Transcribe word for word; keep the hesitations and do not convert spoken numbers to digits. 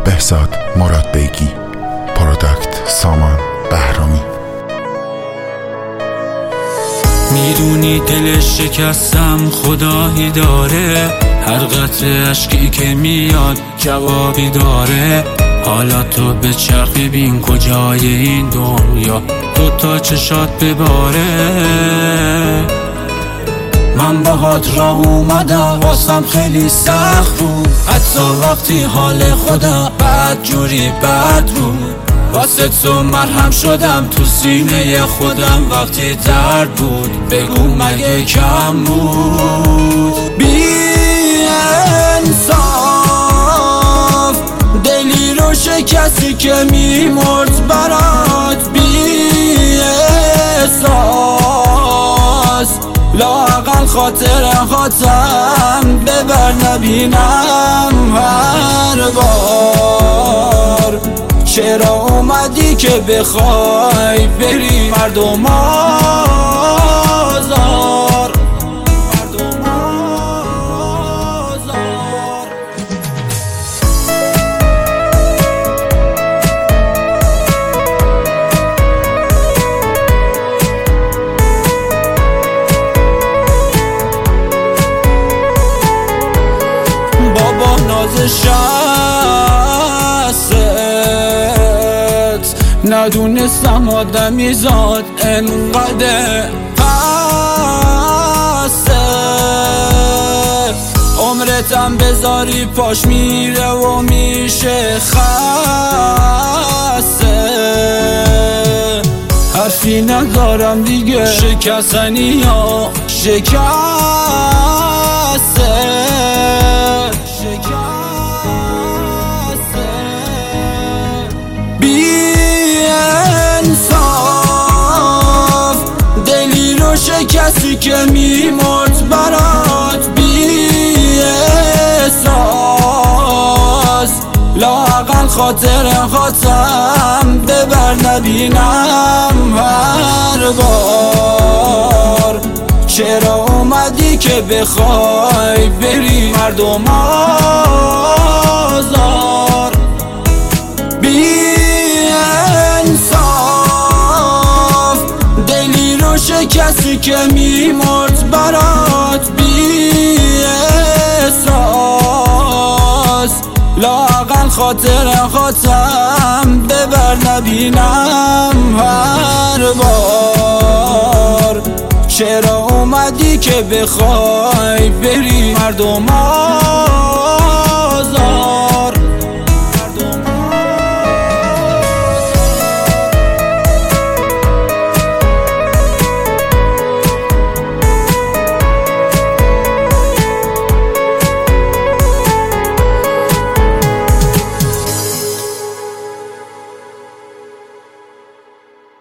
بهزاد مراد بیگی، پروداکت سامان بهرامی. میدونی دلش شکستم خدایی داره، هر قطره اشکی که میاد جوابی داره. حالا تو به چرخی بین کجای این دنیا دو تا چشات بباره. من باهات راه اومدم واسم خیلی سخت بود، حتی وقتی حال خودم بد جوری بد بود. واسه تو مرهم شدم تو سینه خودم وقتی درد بود. بگو مگه کم بود؟ بی انصاف دلی رو شکستی که میمرد برات. بی احساس لااقل خاطر خاطرم ببر نبینم هر بار. چرا اومدی که بخوای بری مردم آزار، مردم آزار. بابا نازش ندونستم آدمی زاد انقدر پسه. عمرتم بذاری پاش میره و میشه خسته. حرفی ندارم دیگه، شکستنی یا شکسته. کسی که میمرد برات. بی احساس لااقل خاطر خاطرم ببر نبینم هر بار. چرا اومدی که بخوای بری مردم آزار. بی کسی که میمرد برات. بی احساس لااقل خاطر خاطرم ببر نبینم هر بار. چرا اومدی که بخوای بری مردم آزار.